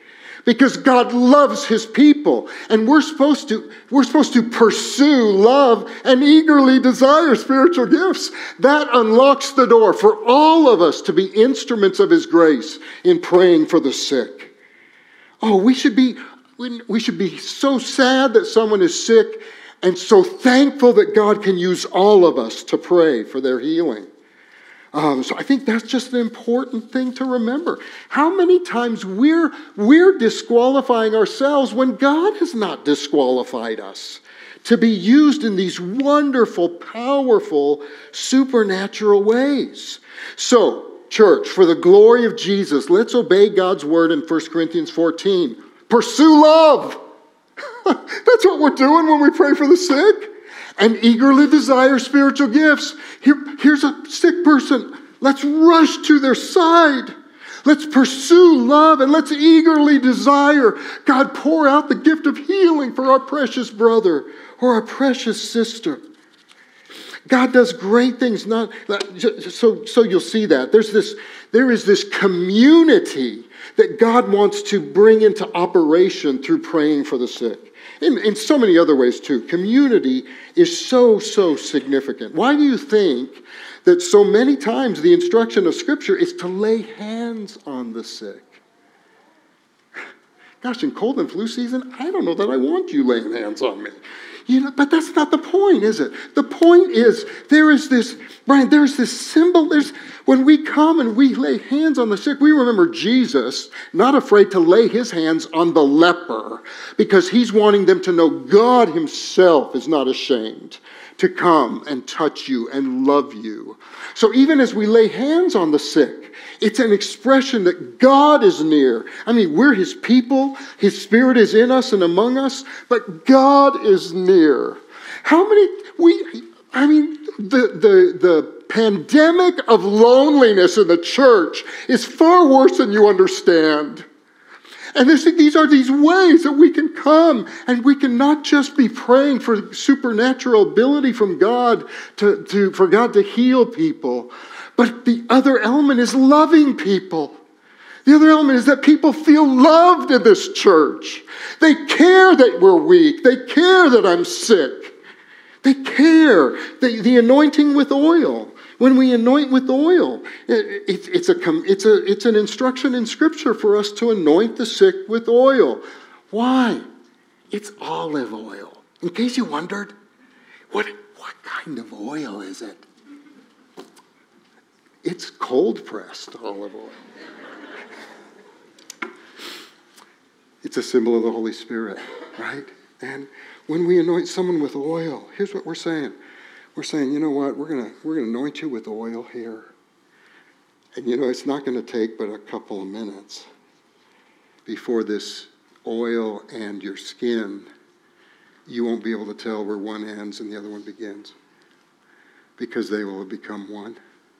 because God loves his people, and we're supposed to we're supposed to pursue, love, and eagerly desire spiritual gifts. That unlocks the door for all of us to be instruments of his grace in praying for the sick. Oh, we should be we should be so sad that someone is sick, and so thankful that God can use all of us to pray for their healing. Um, so I think that's just an important thing to remember. How many times we're, we're disqualifying ourselves when God has not disqualified us to be used in these wonderful, powerful, supernatural ways. So, church, for the glory of Jesus, let's obey God's word in First Corinthians fourteen. Pursue love. That's what we're doing when we pray for the sick. And eagerly desire spiritual gifts. Here, here's a sick person. Let's rush to their side. Let's pursue love and let's eagerly desire. God, pour out the gift of healing for our precious brother or our precious sister. God does great things. Not so, so you'll see that. There's this, there is this community that God wants to bring into operation through praying for the sick. In, in so many other ways, too. Community is so, so significant. Why do you think that so many times the instruction of Scripture is to lay hands on the sick? Gosh, in cold and flu season, I don't know that I want you laying hands on me. You know, but that's not the point, is it? The point is there is this, Brian, there's this symbol. There's when we come and we lay hands on the sick, we remember Jesus not afraid to lay his hands on the leper because he's wanting them to know God himself is not ashamed to come and touch you and love you. So even as we lay hands on the sick, it's an expression that God is near. I mean, we're his people. His Spirit is in us and among us, but God is near. How many, we, I mean, the, the, the pandemic of loneliness in the church is far worse than you understand. And this, these are these ways that we can come and we can not just be praying for supernatural ability from God to, to for God to heal people, but the other element is loving people. The other element is that people feel loved in this church. They care that we're weak. They care that I'm sick. They care. The, the anointing with oil. When we anoint with oil, it, it, it's, a, it's, a, it's an instruction in Scripture for us to anoint the sick with oil. Why? It's olive oil. In case you wondered, what, what kind of oil is it? It's cold-pressed olive oil. It's a symbol of the Holy Spirit, right? And when we anoint someone with oil, here's what we're saying. We're saying, you know what, we're gonna we're gonna anoint you with oil here. And you know, it's not gonna take but a couple of minutes before this oil and your skin, you won't be able to tell where one ends and the other one begins. Because they will have become one.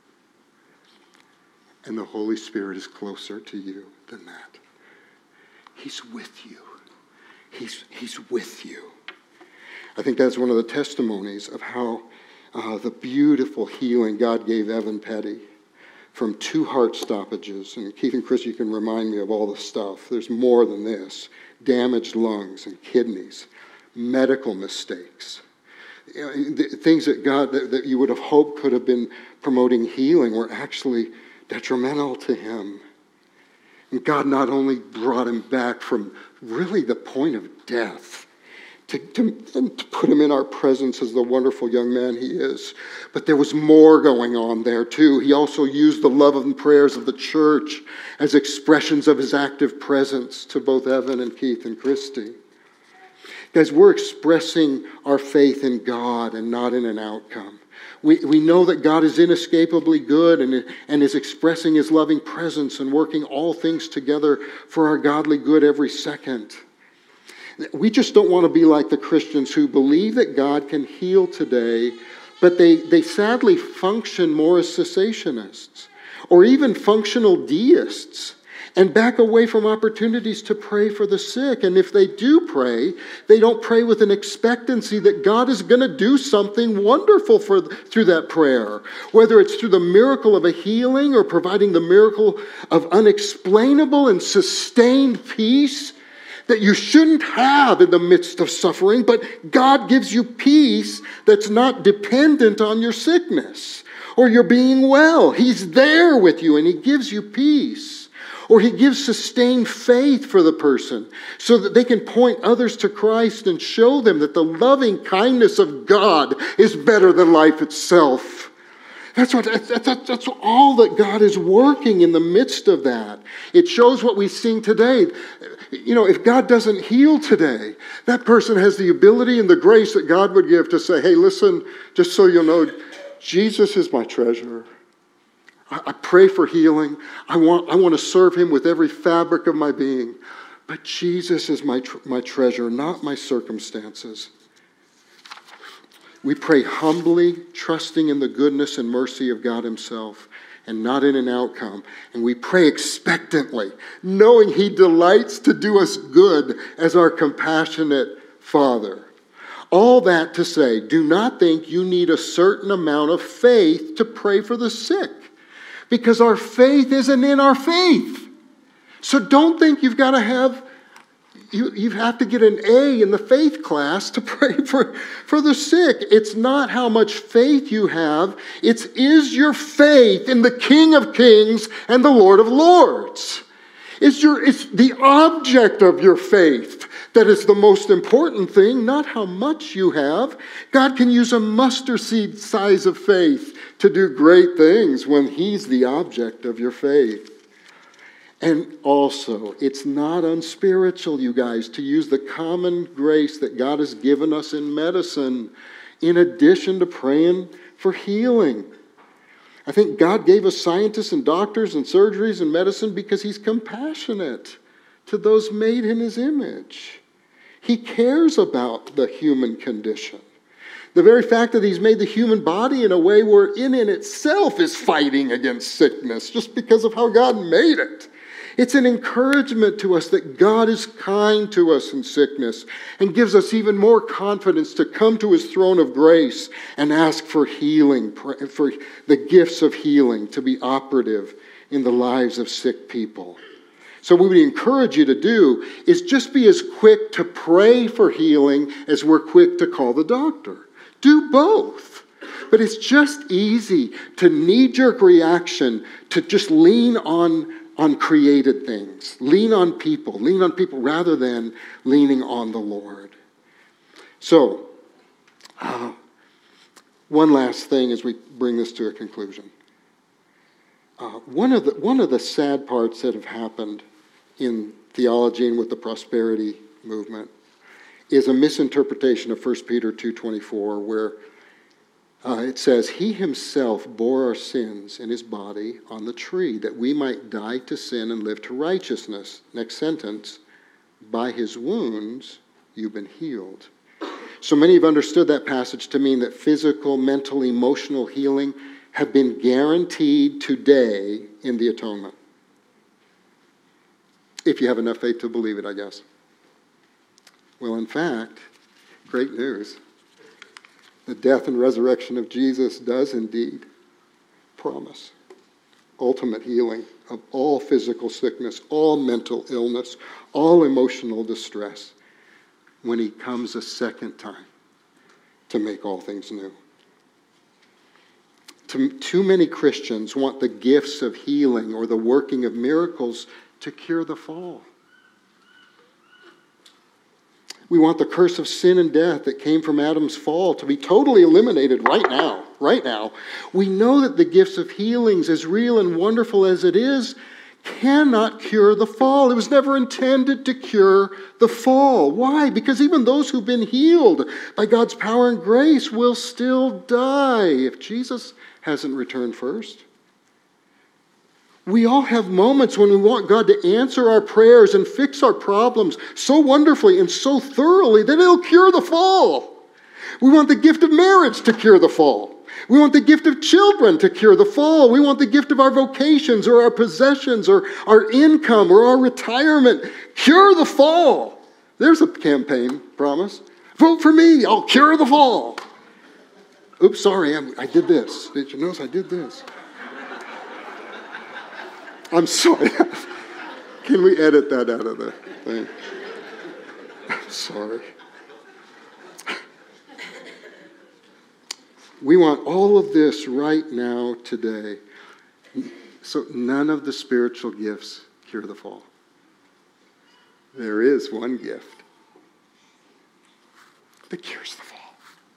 And the Holy Spirit is closer to you than that. He's with you. He's, he's with you. I think that's one of the testimonies of how uh, the beautiful healing God gave Evan Petty from two heart stoppages. And Keith and Chris, you can remind me of all the stuff. There's more than this. Damaged lungs and kidneys, medical mistakes. You know, the things that God, that, that you would have hoped could have been promoting healing were actually detrimental to him. And God not only brought him back from really the point of death to, to, and to put him in our presence as the wonderful young man he is, but there was more going on there too. He also used the love and prayers of the church as expressions of his active presence to both Evan and Keith and Christy. Guys, we're expressing our faith in God and not in an outcome. We, we know that God is inescapably good and, and is expressing his loving presence and working all things together for our godly good every second. We just don't want to be like the Christians who believe that God can heal today, but they, they sadly function more as cessationists or even functional deists and back away from opportunities to pray for the sick. And if they do pray, they don't pray with an expectancy that God is going to do something wonderful for, through that prayer, whether it's through the miracle of a healing or providing the miracle of unexplainable and sustained peace that you shouldn't have in the midst of suffering, but God gives you peace that's not dependent on your sickness or your being well. He's there with you and he gives you peace. Or he gives sustained faith for the person so that they can point others to Christ and show them that the loving kindness of God is better than life itself. That's what that's, that's, that's all that God is working in the midst of that. It shows what we sing today. You know, if God doesn't heal today, that person has the ability and the grace that God would give to say, hey, listen, just so you'll know, Jesus is my treasure. I, I pray for healing. I want, I want to serve him with every fabric of my being. But Jesus is my, my treasure, not my circumstances. We pray humbly, trusting in the goodness and mercy of God himself and not in an outcome. And we pray expectantly, knowing he delights to do us good as our compassionate Father. All that to say, do not think you need a certain amount of faith to pray for the sick, because our faith isn't in our faith. So don't think you've got to have You, you have to get an A in the faith class to pray for, for the sick. It's not how much faith you have. It's is your faith in the King of Kings and the Lord of Lords. It's, your, it's the object of your faith that is the most important thing, not how much you have. God can use a mustard seed size of faith to do great things when he's the object of your faith. And also, it's not unspiritual, you guys, to use the common grace that God has given us in medicine in addition to praying for healing. I think God gave us scientists and doctors and surgeries and medicine because he's compassionate to those made in his image. He cares about the human condition. The very fact that he's made the human body in a way where in and itself is fighting against sickness just because of how God made it. It's an encouragement to us that God is kind to us in sickness and gives us even more confidence to come to his throne of grace and ask for healing, for the gifts of healing to be operative in the lives of sick people. So what we encourage you to do is just be as quick to pray for healing as we're quick to call the doctor. Do both. But it's just easy to knee-jerk reaction to just lean on on created things. Lean on people. Lean on people rather than leaning on the Lord. So, uh, one last thing as we bring this to a conclusion. Uh, one of the one of the sad parts that have happened in theology and with the prosperity movement is a misinterpretation of First Peter two twenty-four, where Uh, it says, he himself bore our sins in his body on the tree, that we might die to sin and live to righteousness. Next sentence, by his wounds you've been healed. So many have understood that passage to mean that physical, mental, emotional healing have been guaranteed today in the atonement. If you have enough faith to believe it, I guess. Well, in fact, great news. The death and resurrection of Jesus does indeed promise ultimate healing of all physical sickness, all mental illness, all emotional distress when he comes a second time to make all things new. Too many Christians want the gifts of healing or the working of miracles to cure the fall. We want the curse of sin and death that came from Adam's fall to be totally eliminated right now, right now. We know that the gifts of healings, as real and wonderful as it is, cannot cure the fall. It was never intended to cure the fall. Why? Because even those who've been healed by God's power and grace will still die if Jesus hasn't returned first. We all have moments when we want God to answer our prayers and fix our problems so wonderfully and so thoroughly that it'll cure the fall. We want the gift of marriage to cure the fall. We want the gift of children to cure the fall. We want the gift of our vocations or our possessions or our income or our retirement. Cure the fall. There's a campaign promise. Vote for me. I'll cure the fall. Oops, sorry, I'm, I did this. Did you notice I did this? I'm sorry. Can we edit that out of the thing? Sorry. We want all of this right now, today. So none of the spiritual gifts cure the fall. There is one gift that cures the fall.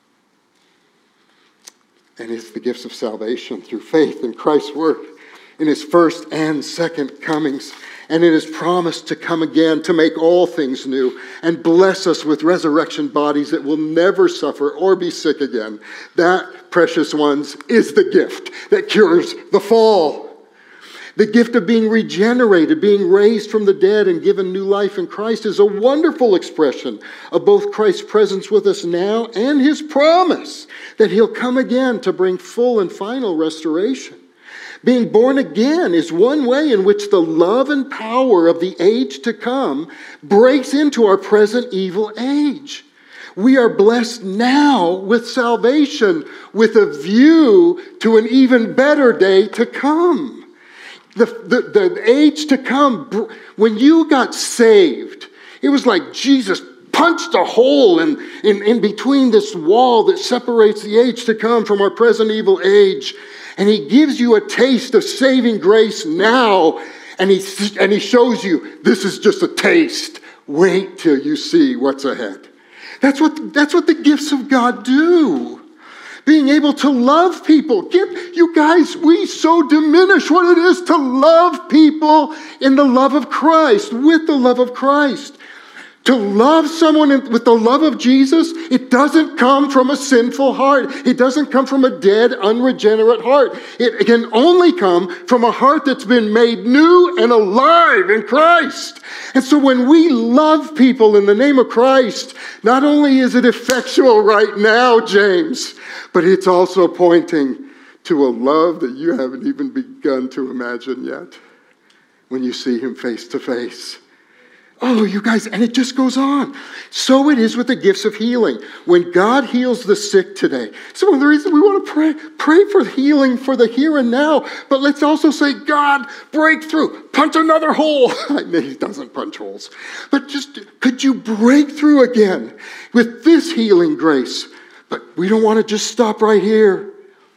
And it's the gifts of salvation through faith in Christ's work in his first and second comings. And it is promised to come again to make all things new and bless us with resurrection bodies that will never suffer or be sick again. That, precious ones, is the gift that cures the fall. The gift of being regenerated, being raised from the dead and given new life in Christ is a wonderful expression of both Christ's presence with us now and his promise that he'll come again to bring full and final restoration. Being born again is one way in which the love and power of the age to come breaks into our present evil age. We are blessed now with salvation, with a view to an even better day to come. The, the, the age to come, when you got saved, it was like Jesus punched a hole in, in, in between this wall that separates the age to come from our present evil age. And he gives you a taste of saving grace now. And he, and he shows you, this is just a taste. Wait till you see what's ahead. That's what, that's what the gifts of God do. Being able to love people. Get, you guys, we so diminish what it is to love people in the love of Christ, with the love of Christ. To love someone with the love of Jesus, it doesn't come from a sinful heart. It doesn't come from a dead, unregenerate heart. It can only come from a heart that's been made new and alive in Christ. And so when we love people in the name of Christ, not only is it effectual right now, James, but it's also pointing to a love that you haven't even begun to imagine yet when you see him face to face. Oh, you guys, and it just goes on. So it is with the gifts of healing. When God heals the sick today, so one of the reasons we want to pray, pray for healing for the here and now, but let's also say, God, break through, punch another hole. He doesn't punch holes. But just, could you break through again with this healing grace? But we don't want to just stop right here.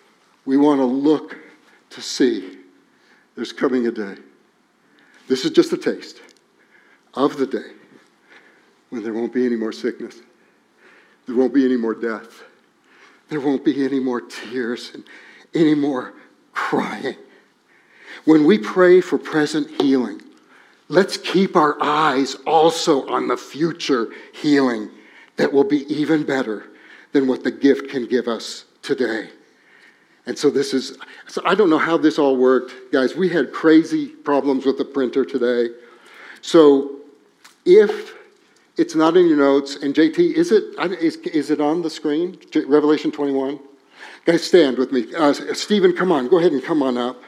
We want to look to see there's coming a day. This is just a taste of the day when there won't be any more sickness. There won't be any more death. There won't be any more tears and any more crying. When we pray for present healing, let's keep our eyes also on the future healing that will be even better than what the gift can give us today. And so this is, so I don't know how this all worked. Guys, we had crazy problems with the printer today. So if it's not in your notes, and J T, is it is, is it on the screen? Revelation twenty-one? Guys, stand with me. Uh, Stephen, come on. Go ahead and come on up.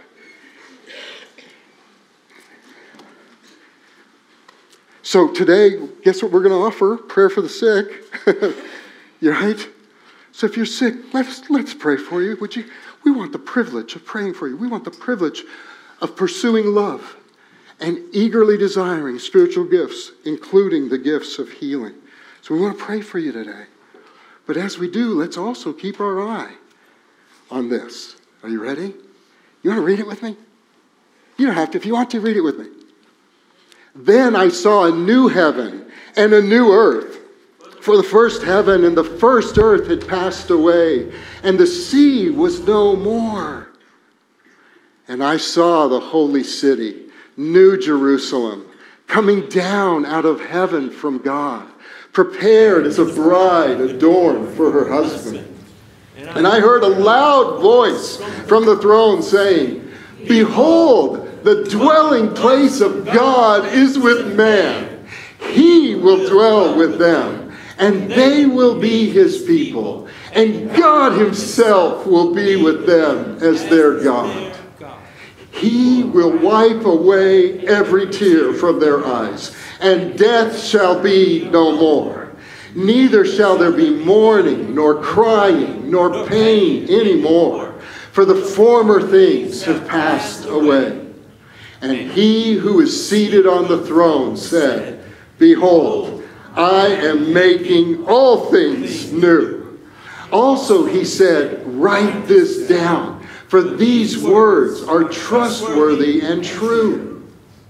So today, guess what we're going to offer? Prayer for the sick. You're right? So if you're sick, let's, let's pray for you. Would you? We want the privilege of praying for you. We want the privilege of pursuing love and eagerly desiring spiritual gifts, including the gifts of healing. So we want to pray for you today. But as we do, let's also keep our eye on this. Are you ready? You want to read it with me? You don't have to. If you want to, read it with me. Then I saw a new heaven and a new earth. For the first heaven and the first earth had passed away, and the sea was no more. And I saw the holy city, New Jerusalem, coming down out of heaven from God, prepared as a bride adorned for her husband. And I heard a loud voice from the throne saying, Behold, the dwelling place of God is with man. He will dwell with them, and they will be his people. And God himself will be with them as their God. He will wipe away every tear from their eyes, and death shall be no more. Neither shall there be mourning, nor crying, nor pain any more, for the former things have passed away. And he who is seated on the throne said, Behold, I am making all things new. Also, he said, write this down, for these words are trustworthy and true.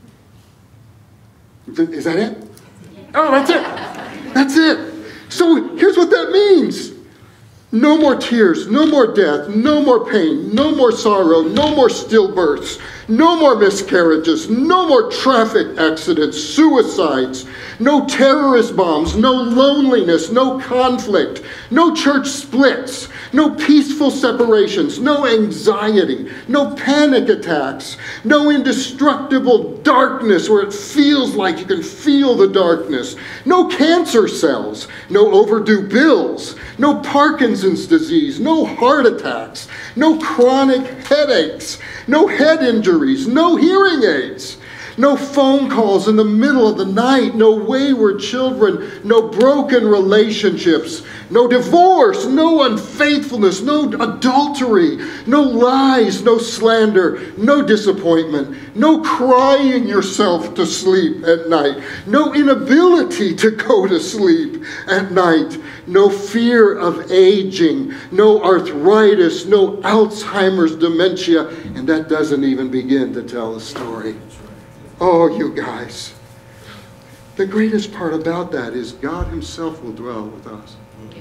Is that it? Oh, that's it. That's it. So here's what that means. No more tears, no more death, no more pain, no more sorrow, no more stillbirths, no more miscarriages, no more traffic accidents, suicides, no terrorist bombs, no loneliness, no conflict, no church splits, no peaceful separations, no anxiety, no panic attacks, no indestructible darkness where it feels like you can feel the darkness, no cancer cells, no overdue bills, no Parkinson's disease, no heart attacks, no chronic headaches, no head injuries, no hearing aids, no phone calls in the middle of the night, no wayward children, no broken relationships, no divorce, no unfaithfulness, no adultery, no lies, no slander, no disappointment, no crying yourself to sleep at night, no inability to go to sleep at night, no fear of aging, no arthritis, no Alzheimer's dementia, and that doesn't even begin to tell the story. Oh, you guys. The greatest part about that is God himself will dwell with us.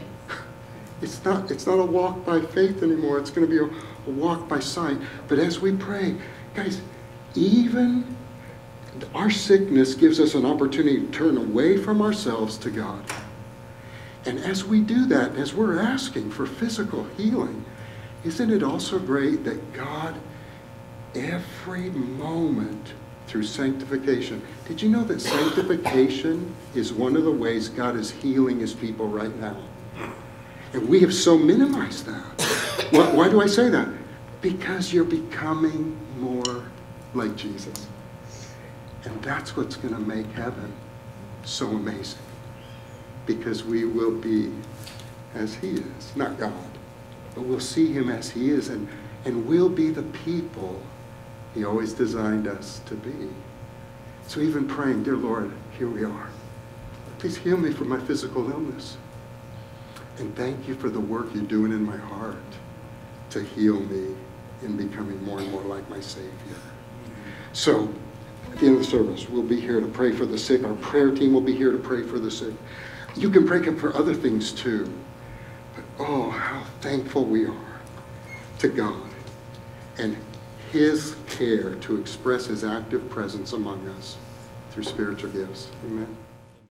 It's not, it's not a walk by faith anymore. It's going to be a, a walk by sight. But as we pray, guys, even our sickness gives us an opportunity to turn away from ourselves to God. And as we do that, as we're asking for physical healing, isn't it also great that God, every moment, through sanctification. Did you know that sanctification is one of the ways God is healing his people right now? And we have so minimized that. Why, why do I say that? Because you're becoming more like Jesus. And that's what's going to make heaven so amazing. Because we will be as he is. Not God, but we'll see him as he is. And, and we'll be the people he always designed us to be. So even praying, dear Lord, here we are. Please heal me from my physical illness. And thank you for the work you're doing in my heart to heal me in becoming more and more like my Savior. So at the end of the service, we'll be here to pray for the sick. Our prayer team will be here to pray for the sick. You can pray for other things too. But oh, how thankful we are to God and his care to express his active presence among us through spiritual gifts. Amen.